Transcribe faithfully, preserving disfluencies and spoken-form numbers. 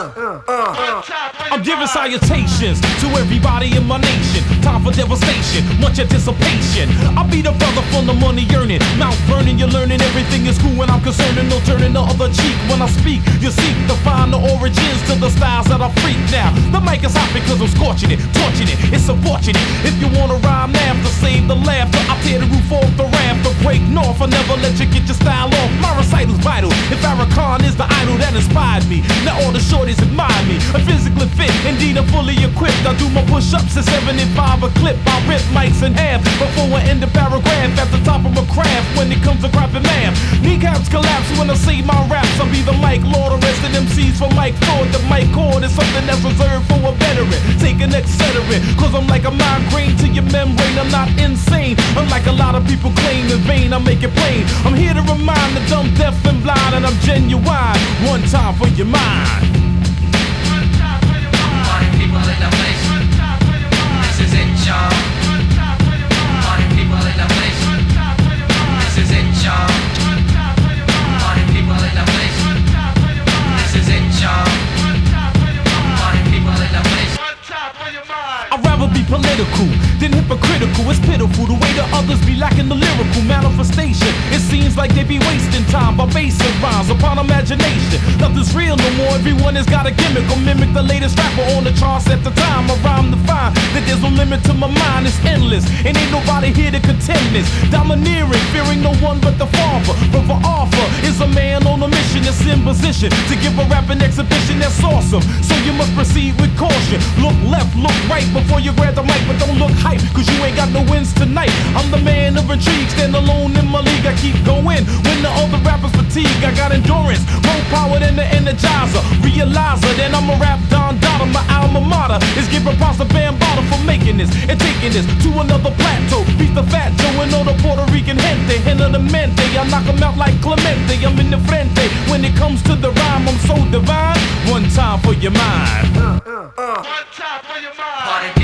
I'm giving salutations to everybody in my nation. Time for devastation, much anticipation. I'll be the brother from the money earning. Mount Vernon, you're learning everything is cool when I'm concerned. And no turning the other cheek when I speak. You seek to find the origins to the styles that I freak now. The mic is hot because I'm scorching it, torching it. It's unfortunate. If you wanna rhyme now to save the laughter, I'll tear the roof off the raft to break north. I'll never let you get your style off. My recital's vital. If Farrakhan is the idol that inspired me, now all the shorties admire me. I'm physically fit, indeed I'm fully equipped. I do my push-ups at seventy-five a clip. I rip mics in half before I end the paragraph at the top of my craft. When it comes to crapping math, kneecaps collapse when I say my raps. I'll be the mic lord, arrested M Cs for mic fraud. The mic cord is something that's reserved for a veteran. Take an Excedrin, cause I'm like a migraine to your membrane. I'm not insane, unlike a lot of people claim in vain. I make it plain, I'm here to remind the dumb, deaf and blind, and I'm genuine. One time for your mind. One time for your mind. Party people in the place. One time for your mind. This is it, y'all. One time for your mind. Party people in the place. One time for your mind. This is it, y'all. One time for your mind. Party people in the place. One time for your mind. This is it, y'all. One time for your mind. Party people in the place. One time for your mind. I'd rather be political than hypocritical. It's pitiful the way the others be lacking the lyrical manifestation. It seems like they be wasting time by basing rhymes upon imagination. Nothing's real no more, everyone has got a gimmick or mimic the latest rapper on the charts at the time. I rhyme to find that there's no limit to my mind, it's endless, and ain't nobody here to contend this. Domineering, fearing no one but the father. Brother Arthur is a man on a mission that's in position to give a rapping exhibition that's awesome. So you must proceed with caution. Look left, look right before you grab the mic, but don't look hype, cause you ain't got no wins tonight. I'm the man of intrigue, stand alone in my league. I keep going when the other rappers fatigue. I got endurance, more power than the Energizer. Realizer, then I'm a rap Don Dada. My alma mater is giving props to Bambaataa for making this and taking this to another plateau. Beat the fat Joe and all the Puerto Rican gente. Henna the mente, I knock them out like Clemente. I'm in the frente. When it comes to the rhyme, I'm so divine. One time for your mind. Uh, uh, uh. One time for your mind. Party